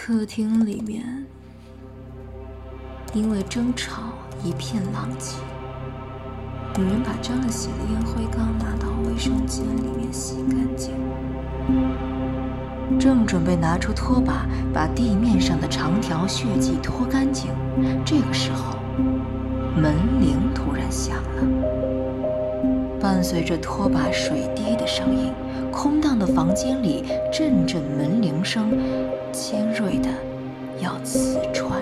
客厅里面因为争吵一片狼藉，女人把沾了血的烟灰缸拿到卫生间里面洗干净，正准备拿出拖把把地面上的长条血迹拖干净，这个时候门铃突然响了，伴随着拖把水滴的声音，空荡的房间里阵阵门铃声尖锐的要刺穿